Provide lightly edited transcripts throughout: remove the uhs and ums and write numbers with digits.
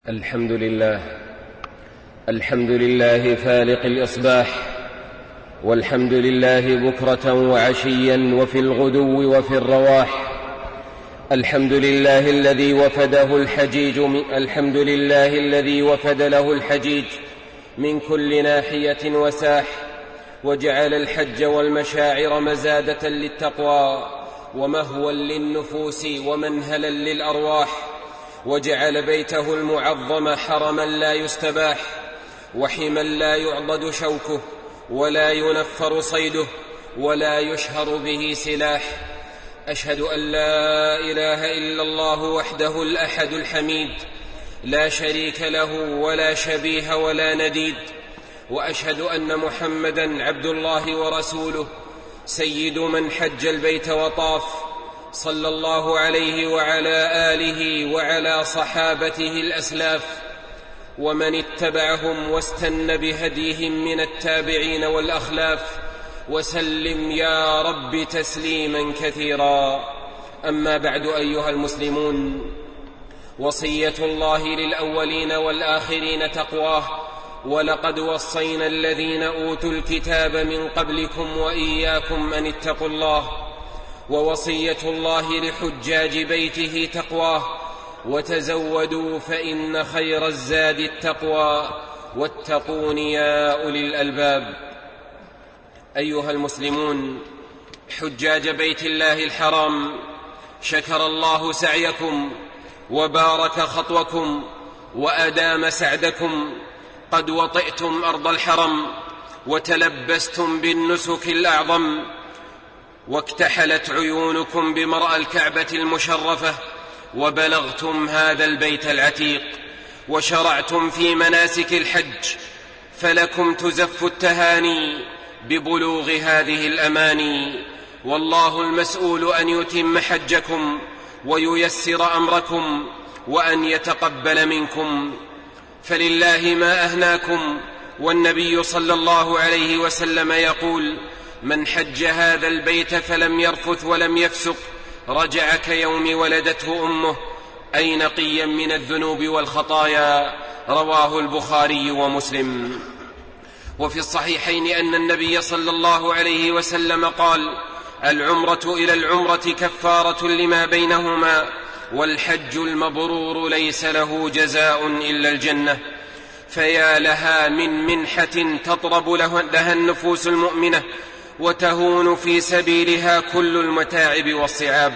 الحمد لله فالق الإصباح، والحمد لله بكرة وعشيا وفي الغدو وفي الرواح. الحمد لله الذي وفد له الحجيج من كل ناحية وساح، وجعل الحج والمشاعر مزادة للتقوى ومهوى للنفوس ومنهلا للأرواح، وجعل بيته المعظم حرما لا يستباح، وحما لا يعضد شوكه ولا ينفر صيده ولا يشهر به سلاح. أشهد أن لا إله إلا الله وحده الأحد الحميد، لا شريك له ولا شبيه ولا نديد، وأشهد أن محمدًا عبد الله ورسوله، سيد من حج البيت وطاف، صلى الله عليه وعلى آله وعلى صحابته الأسلاف، ومن اتبعهم واستن بهديهم من التابعين والأخلاف، وسلم يا رب تسليما كثيرا. أما بعد، أيها المسلمون، وصية الله للأولين والآخرين تقواه، ولقد وصينا الذين أوتوا الكتاب من قبلكم وإياكم أن اتقوا الله. ووصية الله لحجاج بيته تقواه، وتزودوا فإن خير الزاد التقوى، واتقون يا أولي الألباب. أيها المسلمون، حجاج بيت الله الحرام، شكر الله سعيكم وبارك خطوكم وأدام سعدكم. قد وطئتم أرض الحرم وتلبستم بالنسك الأعظم، واكتحلت عيونكم بمرأى الكعبة المشرفة، وبلغتم هذا البيت العتيق، وشرعتم في مناسك الحج، فلكم تزف التهاني ببلوغ هذه الأماني. والله المسؤول أن يتم حجكم وييسر أمركم وأن يتقبل منكم، فلله ما أهناكم. والنبي صلى الله عليه وسلم يقول: من حج هذا البيت فلم يرفث ولم يفسق رجع كيوم ولدته أمه، أي نقيا من الذنوب والخطايا. رواه البخاري ومسلم. وفي الصحيحين أن النبي صلى الله عليه وسلم قال: العمرة إلى العمرة كفارة لما بينهما، والحج المبرور ليس له جزاء إلا الجنة. فيا لها من منحة تطرب لها النفوس المؤمنة، وتهون في سبيلها كل المتاعب والصعاب.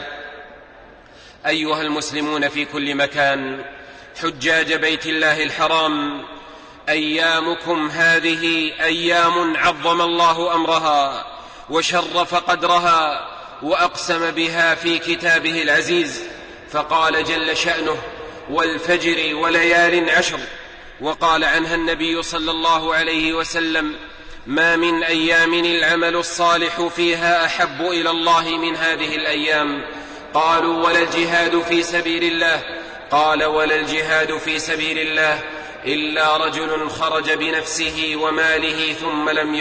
أيها المسلمون في كل مكان، حجاج بيت الله الحرام، أيامكم هذه أيام عظم الله أمرها وشرف قدرها وأقسم بها في كتابه العزيز، فقال جل شأنه: والفجر وليال عشر. وقال عنها النبي صلى الله عليه وسلم: ما من أيام العمل الصالح فيها أحب إلى الله من هذه الأيام. قالوا: ولا الجهاد في سبيل الله؟ قال: ولا الجهاد في سبيل الله إلا رجل خرج بنفسه وماله ثم لم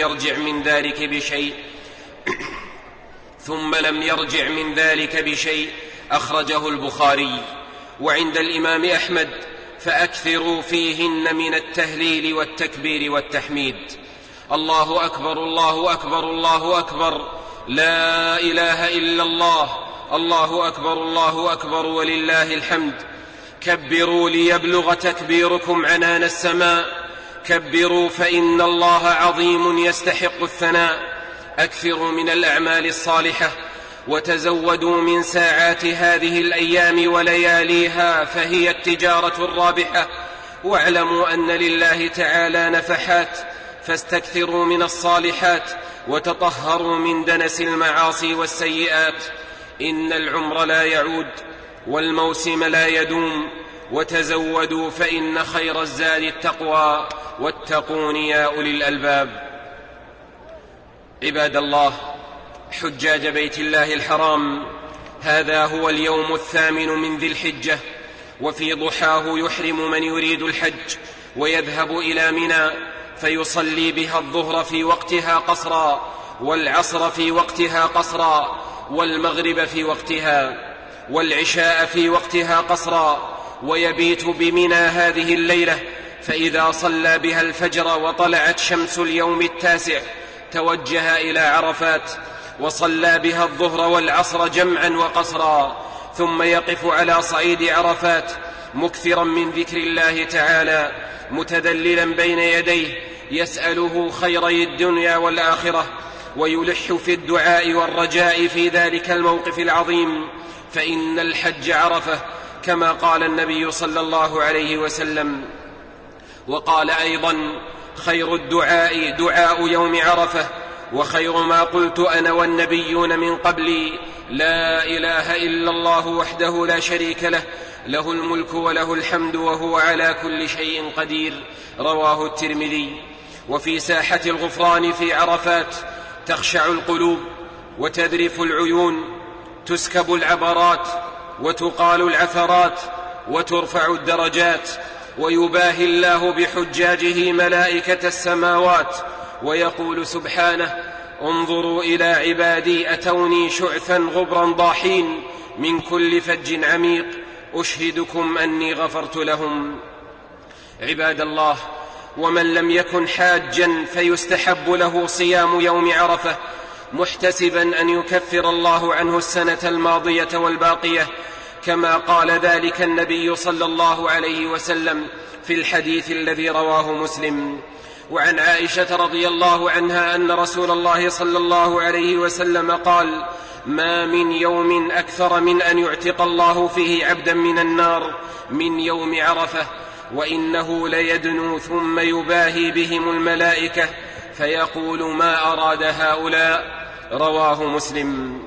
يرجع من ذلك بشيء. أخرجه البخاري. وعند الإمام أحمد: فأكثروا فيهن من التهليل والتكبير والتحميد. الله أكبر الله أكبر الله أكبر، لا إله إلا الله، الله أكبر الله أكبر ولله الحمد. كبروا ليبلغ تكبيركم عنان السماء، كبروا فإن الله عظيم يستحق الثناء. أكثروا من الأعمال الصالحة، وتزودوا من ساعات هذه الأيام ولياليها، فهي التجارة الرابحة. واعلموا أن لله تعالى نفحات، فاستكثروا من الصالحات، وتطهروا من دنس المعاصي والسيئات. إن العمر لا يعود والموسم لا يدوم، وتزودوا فإن خير الزاد التقوى، واتقون يا أولي الألباب. عباد الله، حجاج بيت الله الحرام، هذا هو اليوم 8 من ذي الحجة، وفي ضحاه يحرم من يريد الحج ويذهب إلى منى، فيصلي بها الظهر في وقتها قصرا، والعصر في وقتها قصرا، والمغرب في وقتها، والعشاء في وقتها قصرا، ويبيت بمنى هذه الليلة، فإذا صلى بها الفجر وطلعت شمس اليوم 9 توجه إلى عرفات وصلى بها الظهر والعصر جمعا وقصرا، ثم يقف على صعيد عرفات مكثرا من ذكر الله تعالى متذللا بين يديه يسأله خيري الدنيا والآخرة، ويلح في الدعاء والرجاء في ذلك الموقف العظيم، فإن الحج عرفة كما قال النبي صلى الله عليه وسلم. وقال أيضا: خير الدعاء دعاء يوم عرفة، وخير ما قلت أنا والنبيون من قبلي لا إله إلا الله وحده لا شريك له، له الملك وله الحمد وهو على كل شيء قدير. رواه الترمذي. وفي ساحة الغفران في عرفات تخشع القلوب وتذرف العيون، تسكب العبرات وتقال العثرات وترفع الدرجات، ويباهي الله بحجاجه ملائكة السماوات ويقول سبحانه: انظروا إلى عبادي أتوني شعثا غبرا ضاحين من كل فج عميق أشهدكم أني غفرت لهم. عباد الله، ومن لم يكن حاجا فيستحب له صيام يوم عرفة محتسبا أن يكفر الله عنه السنة الماضية والباقية، كما قال ذلك النبي صلى الله عليه وسلم في الحديث الذي رواه مسلم. وعن عائشة رضي الله عنها أن رسول الله صلى الله عليه وسلم قال: ما من يوم أكثر من أن يعتق الله فيه عبدا من النار من يوم عرفة، وإنه ليدنو ثم يباهي بهم الملائكة فيقول: ما أراد هؤلاء. رواه مسلم.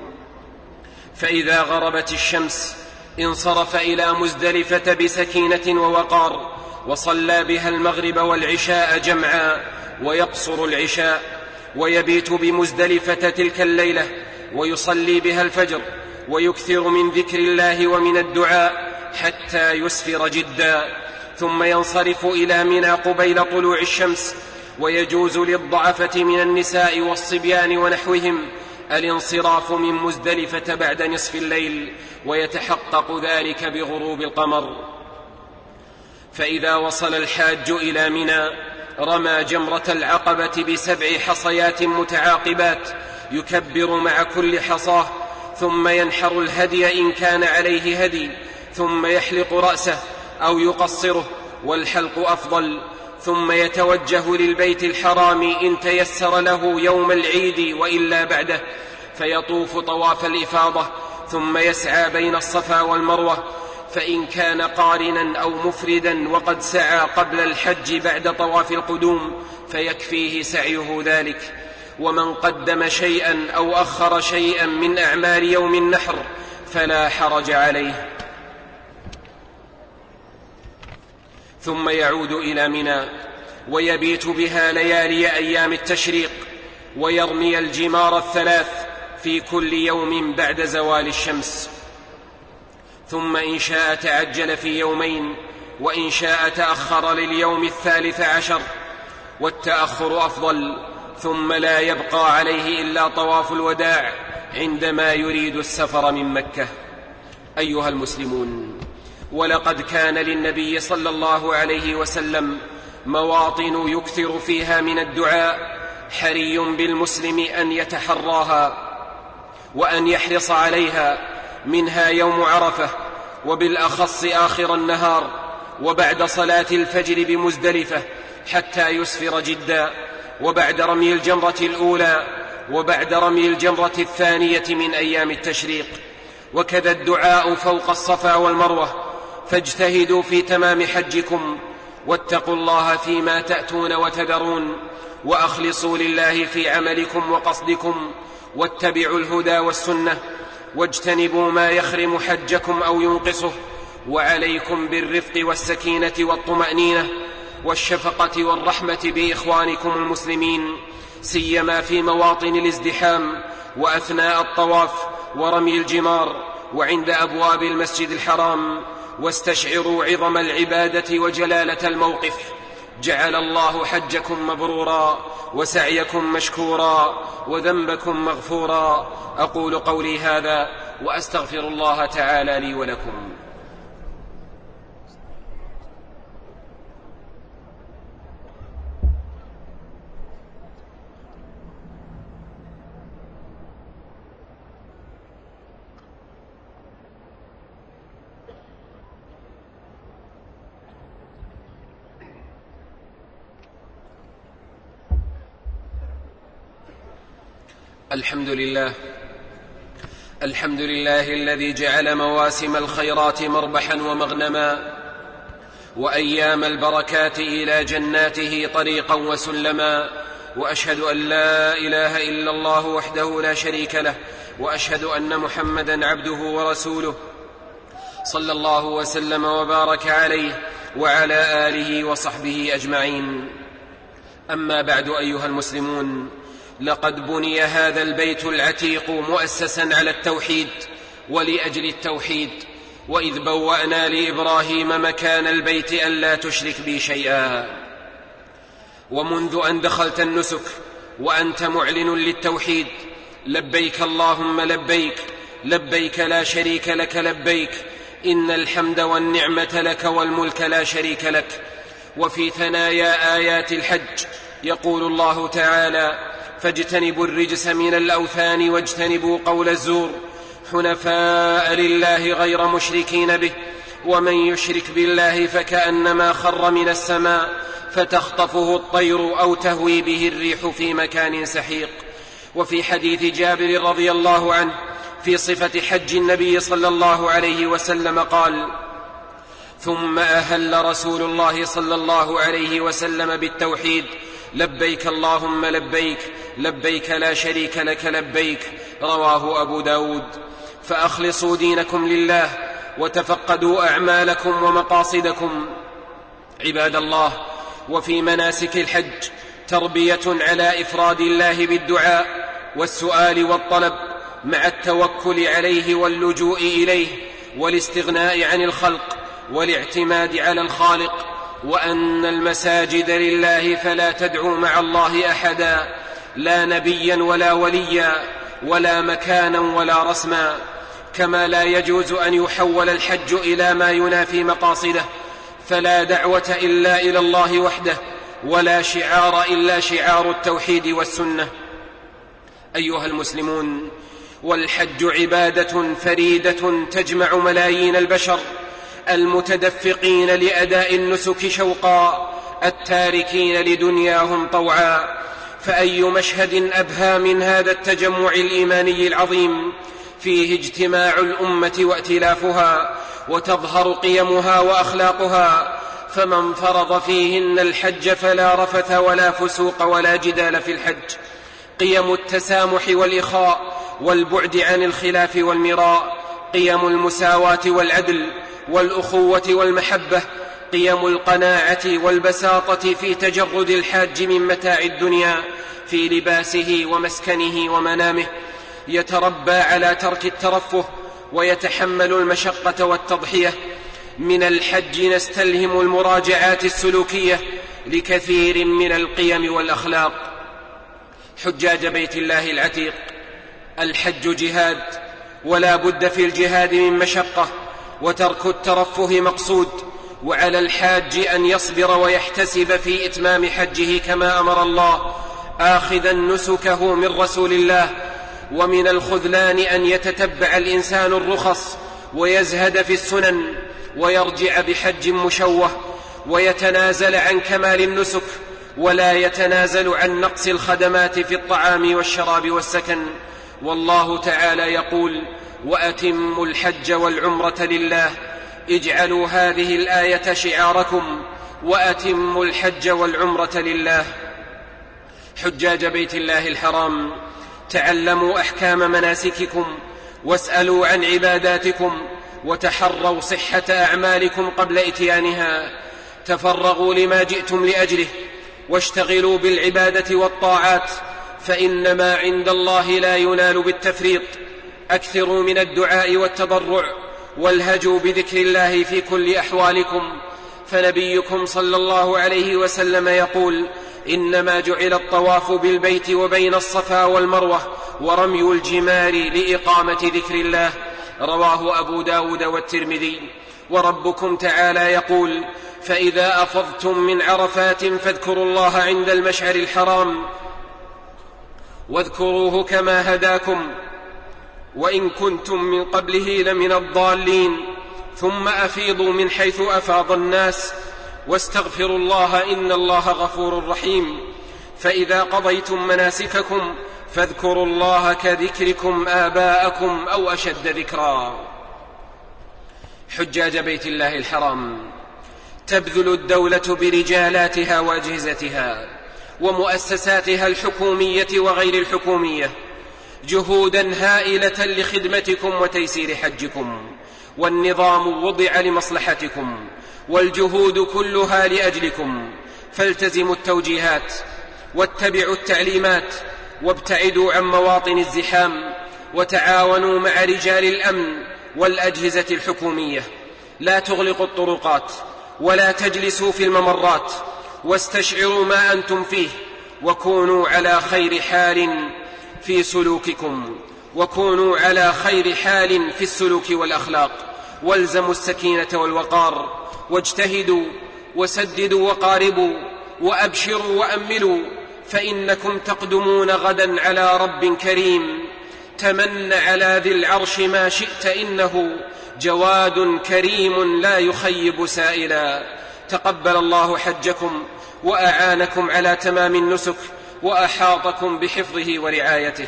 فإذا غربت الشمس انصرف إلى مزدلفة بسكينة ووقار، وصلى بها المغرب والعشاء جمعا ويقصر العشاء، ويبيت بمزدلفة تلك الليلة ويصلي بها الفجر، ويكثر من ذكر الله ومن الدعاء حتى يسفر جدا، ثم ينصرف إلى منى قبيل طلوع الشمس. ويجوز للضعفة من النساء والصبيان ونحوهم الانصراف من مزدلفة بعد نصف الليل، ويتحقق ذلك بغروب القمر. فإذا وصل الحاج إلى منى رمى جمرة العقبة ب7 حصيات متعاقبات، يكبر مع كل حصاه، ثم ينحر الهدي إن كان عليه هدي، ثم يحلق رأسه أو يقصره، والحلق أفضل، ثم يتوجه للبيت الحرام إن تيسر له يوم العيد وإلا بعده، فيطوف طواف الإفاضة، ثم يسعى بين الصفا والمروة، فإن كان قارنا أو مفردا وقد سعى قبل الحج بعد طواف القدوم فيكفيه سعيه ذلك. ومن قدم شيئا أو أخر شيئا من أعمال يوم النحر فلا حرج عليه. ثم يعود إلى منى ويبيت بها ليالي أيام التشريق، ويرمي الجمار 3 في كل يوم بعد زوال الشمس، ثم إن شاء تعجل في يومين، وإن شاء تأخر لليوم 13، والتأخر أفضل، ثم لا يبقى عليه إلا طواف الوداع عندما يريد السفر من مكة. أيها المسلمون، ولقد كان للنبي صلى الله عليه وسلم مواطن يكثر فيها من الدعاء، حري بالمسلم أن يتحراها وأن يحرص عليها، منها يوم عرفة، وبالأخص آخر النهار وبعد صلاة الفجر بمزدلفة حتى يسفر جدا، وبعد رمي الجمرة الأولى، وبعد رمي الجمرة الثانية من أيام التشريق، وكذا الدعاء فوق الصفا والمروة. فاجتهدوا في تمام حجكم، واتقوا الله فيما تأتون وتذرون، وأخلصوا لله في عملكم وقصدكم، واتبعوا الهدى والسنة، واجتنبوا ما يخرم حجكم أو ينقصه، وعليكم بالرفق والسكينة والطمأنينة والشفقة والرحمة بإخوانكم المسلمين، سيما في مواطن الازدحام وأثناء الطواف ورمي الجمار وعند أبواب المسجد الحرام، واستشعروا عظم العبادة وجلالة الموقف. جعل الله حجكم مبرورا وسعيكم مشكورا وذنبكم مغفورا. أقول قولي هذا وأستغفر الله تعالى لي ولكم. الحمد لله الذي جعل مواسم الخيرات مربحا ومغنما، وأيام البركات إلى جناته طريقا وسلما، وأشهد أن لا إله إلا الله وحده لا شريك له، وأشهد أن محمدا عبده ورسوله، صلى الله وسلم وبارك عليه وعلى آله وصحبه أجمعين. أما بعد، أيها المسلمون، لقد بني هذا البيت العتيق مؤسسا على التوحيد ولأجل التوحيد، وإذ بوأنا لإبراهيم مكان البيت ألا تشرك بي شيئا. ومنذ أن دخلت النسك وأنت معلن للتوحيد، لبيك اللهم لبيك، لبيك لا شريك لك لبيك، إن الحمد والنعمة لك والملك لا شريك لك. وفي ثنايا آيات الحج يقول الله تعالى: فاجتنبوا الرجس من الأوثان واجتنبوا قول الزور حنفاء لله غير مشركين به، ومن يشرك بالله فكأنما خر من السماء فتخطفه الطير أو تهوي به الريح في مكان سحيق. وفي حديث جابر رضي الله عنه في صفة حج النبي صلى الله عليه وسلم قال: ثم أهل رسول الله صلى الله عليه وسلم بالتوحيد: لبيك اللهم لبيك، لبيك لا شريك لك لبيك. رواه أبو داود. فأخلصوا دينكم لله وتفقدوا أعمالكم ومقاصدكم. عباد الله، وفي مناسك الحج تربية على إفراد الله بالدعاء والسؤال والطلب، مع التوكل عليه واللجوء إليه والاستغناء عن الخلق والاعتماد على الخالق، وأن المساجد لله فلا تدعوا مع الله أحدا، لا نبيا ولا وليا ولا مكانا ولا رسما. كما لا يجوز أن يحول الحج إلى ما ينافي مقاصده، فلا دعوة إلا إلى الله وحده، ولا شعار إلا شعار التوحيد والسنة. أيها المسلمون، والحج عبادة فريدة تجمع ملايين البشر المتدفقين لأداء النسك شوقا، التاركين لدنياهم طوعا. فأي مشهد أبهى من هذا التجمع الإيماني العظيم، فيه اجتماع الأمة وائتلافها، وتظهر قيمها وأخلاقها. فمن فرض فيهن الحج فلا رفث ولا فسوق ولا جدال في الحج. قيم التسامح والإخاء والبعد عن الخلاف والمراء، قيم المساواة والعدل والأخوة والمحبة، قيم القناعة والبساطة في تجرد الحاج من متاع الدنيا في لباسه ومسكنه ومنامه. يتربى على ترك الترفه ويتحمل المشقة والتضحية. من الحج نستلهم المراجعات السلوكية لكثير من القيم والأخلاق. حجاج بيت الله العتيق، الحج جهاد، ولا بد في الجهاد من مشقة، وترك الترفه مقصود. وعلى الحاج أن يصبر ويحتسب في إتمام حجه كما أمر الله، آخذا نسكه من رسول الله. ومن الخذلان أن يتتبع الإنسان الرخص ويزهد في السنن، ويرجع بحج مشوه، ويتنازل عن كمال النسك، ولا يتنازل عن نقص الخدمات في الطعام والشراب والسكن. والله تعالى يقول: وأتموا الحج والعمرة لله. اجعلوا هذه الآية شعاركم: وأتموا الحج والعمرة لله. حجاج بيت الله الحرام، تعلموا أحكام مناسككم، واسألوا عن عباداتكم، وتحروا صحة أعمالكم قبل إتيانها. تفرغوا لما جئتم لأجله، واشتغلوا بالعبادة والطاعات، فإن ما عند الله لا ينال بالتفريط. أكثروا من الدعاء والتضرع، والهجوا بذكر الله في كل أحوالكم. فنبيكم صلى الله عليه وسلم يقول: إنما جعل الطواف بالبيت وبين الصفا والمروة ورمي الجمار لإقامة ذكر الله. رواه أبو داود والترمذي. وربكم تعالى يقول: فإذا أفضتم من عرفات فاذكروا الله عند المشعر الحرام واذكروه كما هداكم وإن كنتم من قبله لمن الضالين، ثم أفيضوا من حيث أفاض الناس واستغفروا الله إن الله غفور رحيم. فإذا قضيتم مناسككم فاذكروا الله كذكركم آباءكم أو أشد ذكرا. حجاج بيت الله الحرام تبذل الدولة برجالاتها وأجهزتها ومؤسساتها الحكومية وغير الحكومية جهودا هائلة لخدمتكم وتيسير حجكم، والنظام وضع لمصلحتكم والجهود كلها لأجلكم، فالتزموا التوجيهات واتبعوا التعليمات وابتعدوا عن مواطن الزحام، وتعاونوا مع رجال الأمن والأجهزة الحكومية. لا تغلقوا الطرقات ولا تجلسوا في الممرات، واستشعروا ما أنتم فيه، وكونوا على خير حال في سلوككم، وكونوا على خير حال في السلوك والأخلاق. والزموا السكينة والوقار، واجتهدوا وسددوا وقاربوا، وأبشروا وأملوا، فإنكم تقدمون غدا على رب كريم. تمن على ذي العرش ما شئت، إنه جواد كريم لا يخيب سائلا. تقبل الله حجكم وأعانكم على تمام النسك، وأحاطكم بحفظه ورعايته.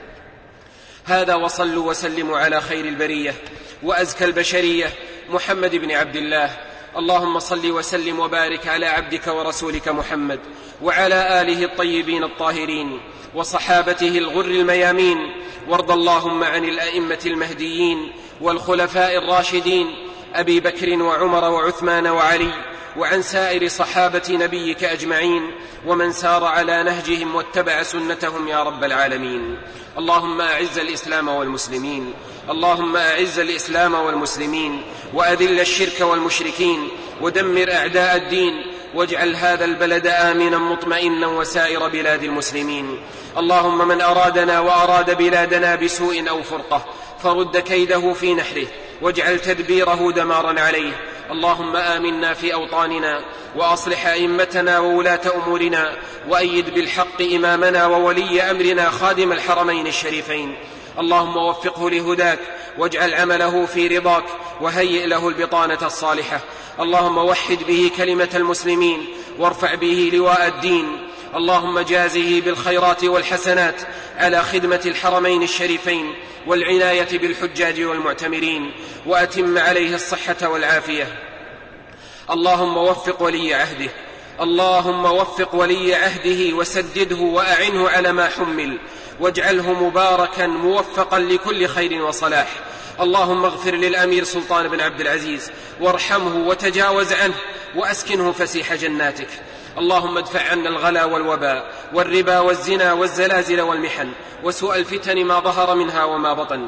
هذا، وصلوا وسلموا على خير البرية وأزكى البشرية محمد بن عبد الله. اللهم صل وسلم وبارك على عبدك ورسولك محمد وعلى آله الطيبين الطاهرين وصحابته الغر الميامين. وارض اللهم عن الأئمة المهديين والخلفاء الراشدين أبي بكر وعمر وعثمان وعلي، وعن سائر صحابة نبيك أجمعين، ومن سار على نهجهم واتبع سنتهم يا رب العالمين. اللهم أعز الإسلام والمسلمين، اللهم أعز الإسلام والمسلمين، وأذل الشرك والمشركين، ودمر أعداء الدين، واجعل هذا البلد آمنا مطمئنا وسائر بلاد المسلمين. اللهم من أرادنا وأراد بلادنا بسوء أو فرقة فرد كيده في نحره، واجعل تدبيره دمارا عليه. اللهم آمنا في أوطاننا، وأصلح أئمتنا وولاة أمورنا، وأيد بالحق إمامنا وولي أمرنا خادم الحرمين الشريفين. اللهم وفقه لهداك، واجعل عمله في رضاك، وهيئ له البطانة الصالحة. اللهم وحد به كلمة المسلمين، وارفع به لواء الدين. اللهم جازه بالخيرات والحسنات على خدمة الحرمين الشريفين والعناية بالحجاج والمعتمرين، وأتم عليه الصحة والعافية. اللهم وفق ولي عهده، اللهم وفق ولي عهده وسدده وأعنه على ما حمل، واجعله مباركا موفقا لكل خير وصلاح. اللهم اغفر للأمير سلطان بن عبد العزيز، وارحمه وتجاوز عنه، وأسكنه فسيح جناتك. اللهم ادفع عنا الغلا والوباء والربا والزنا والزلازل والمحن وسوء الفتن ما ظهر منها وما بطن.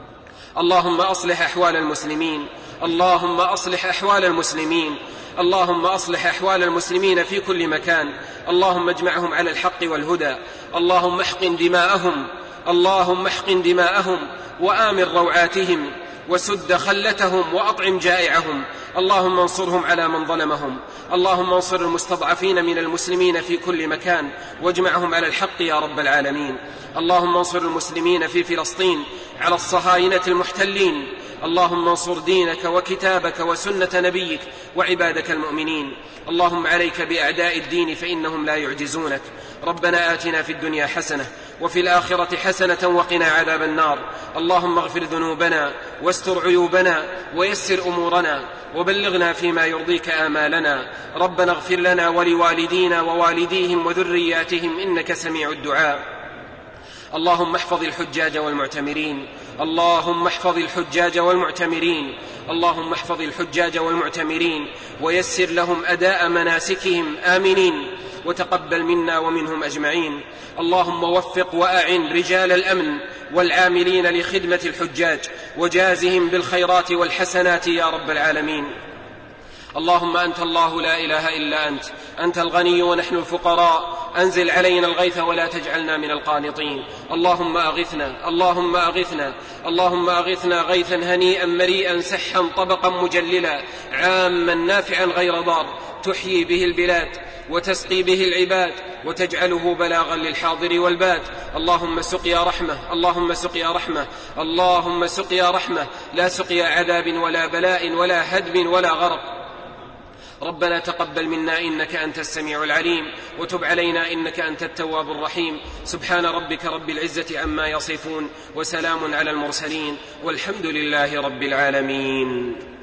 اللهم أصلح أحوال المسلمين، اللهم أصلح أحوال المسلمين، اللهم أصلح أحوال المسلمين في كل مكان. اللهم اجمعهم على الحق والهدى. اللهم احقن دماءهم، اللهم احقن دماءهم، وآمن روعاتهم، وسد خلتهم، وأطعم جائعهم. اللهم انصرهم على من ظلمهم. اللهم انصر المستضعفين من المسلمين في كل مكان، واجمعهم على الحق يا رب العالمين. اللهم انصر المسلمين في فلسطين على الصهاينة المحتلين. اللهم انصر دينك وكتابك وسنة نبيك وعبادك المؤمنين. اللهم عليك بأعداء الدين فإنهم لا يعجزونك. ربنا آتنا في الدنيا حسنة وفي الآخرة حسنة وقنا عذاب النار. اللهم اغفر ذنوبنا واستر عيوبنا ويسر أمورنا، وبلغنا فيما يرضيك آمالنا. ربنا اغفر لنا ولوالدينا ووالديهم وذرياتهم إنك سميع الدعاء. اللهم احفظ الحجاج والمعتمرين، اللهم احفظ الحجاج والمعتمرين، اللهم احفظ الحجاج والمعتمرين، ويسر لهم أداء مناسكهم آمنين، وتقبل منا ومنهم أجمعين. اللهم وفق وأعن رجال الأمن والعاملين لخدمة الحجاج، وجازهم بالخيرات والحسنات يا رب العالمين. اللهم أنت الله لا إله إلا أنت، أنت الغني ونحن الفقراء، أنزل علينا الغيث ولا تجعلنا من القانطين. اللهم أغثنا، اللهم أغثنا، اللهم أغثنا غيثا هنيئا مريئا سحا طبقا مجللا عاما نافعا غير ضار، تحيي به البلاد وتسقي به العباد، وتجعله بلاغا للحاضر والباد. اللهم سقيا رحمة، اللهم سقيا رحمة، اللهم سقيا رحمة، لا سقيا عذاب ولا بلاء ولا هدم ولا غرق. ربنا تقبل منا إنك أنت السميع العليم، وتب علينا إنك أنت التواب الرحيم. سبحان ربك رب العزة عما يصفون، وسلام على المرسلين، والحمد لله رب العالمين.